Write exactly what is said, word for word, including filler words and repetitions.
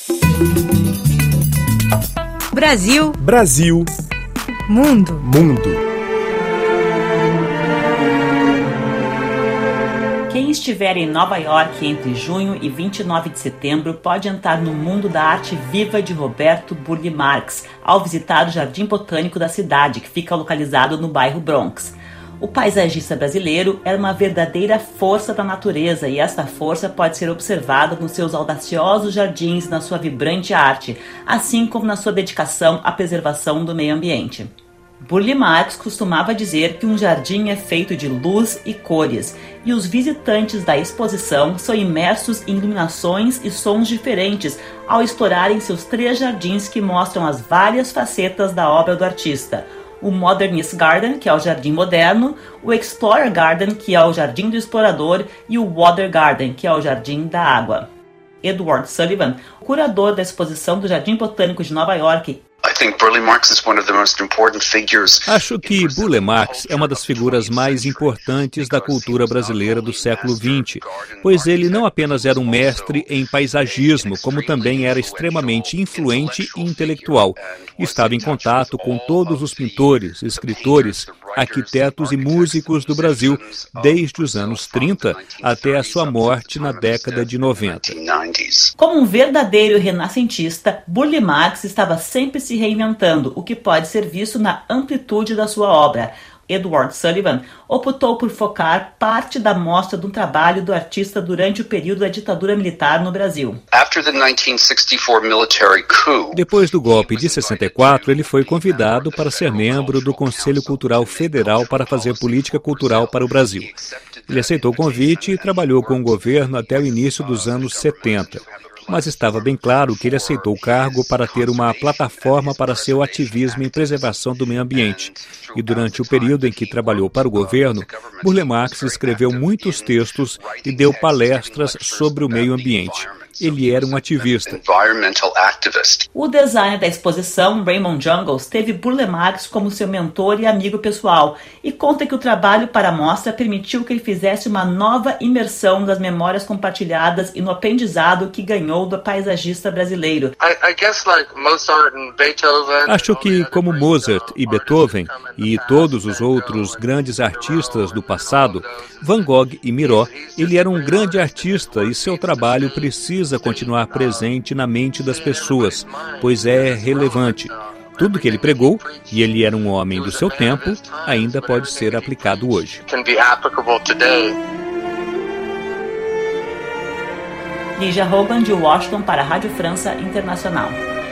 Brasil. Brasil. Mundo. Mundo. Quem estiver em Nova York entre junho e vinte e nove de setembro pode entrar no mundo da arte viva de Roberto Burle Marx ao visitar o Jardim Botânico da cidade, que fica localizado no bairro Bronx. O paisagista brasileiro era uma verdadeira força da natureza e esta força pode ser observada nos seus audaciosos jardins e na sua vibrante arte, assim como na sua dedicação à preservação do meio ambiente. Burle Marx costumava dizer que um jardim é feito de luz e cores, e os visitantes da exposição são imersos em iluminações e sons diferentes ao explorarem seus três jardins que mostram as várias facetas da obra do artista. O Modernist Garden, que é o jardim moderno, o Explorer Garden, que é o jardim do explorador, e o Water Garden, que é o jardim da água. Edward Sullivan, curador da exposição do Jardim Botânico de Nova York, Acho que Burle Marx é uma das figuras mais importantes da cultura brasileira do século vinte, pois ele não apenas era um mestre em paisagismo, como também era extremamente influente e intelectual. Estava em contato com todos os pintores, escritores, arquitetos e músicos do Brasil, desde os anos trinta até a sua morte na década de noventa. Como um verdadeiro renascentista, Burle Marx estava sempre se reinventando, o que pode ser visto na amplitude da sua obra. Edward Sullivan optou por focar parte da mostra de um trabalho do artista durante o período da ditadura militar no Brasil. Depois do golpe de sessenta e quatro, ele foi convidado para ser membro do Conselho Cultural Federal para fazer política cultural para o Brasil. Ele aceitou o convite e trabalhou com o governo até o início dos anos setenta. Mas estava bem claro que ele aceitou o cargo para ter uma plataforma para seu ativismo em preservação do meio ambiente. E durante o período em que trabalhou para o governo, Burle Marx escreveu muitos textos e deu palestras sobre o meio ambiente. Ele era um ativista. O designer da exposição, Raymond Jungles, teve Burle Marx como seu mentor e amigo pessoal e conta que o trabalho para a mostra permitiu que ele fizesse uma nova imersão das memórias compartilhadas e no aprendizado que ganhou do paisagista brasileiro. Acho que, como Mozart e Beethoven e todos os outros grandes artistas do passado, Van Gogh e Miró, ele era um grande artista e seu trabalho precisa continuar presente na mente das pessoas, pois é relevante. Tudo que ele pregou, e ele era um homem do seu tempo, ainda pode ser aplicado hoje. Lígia Hogan, de Washington, para a Rádio França Internacional.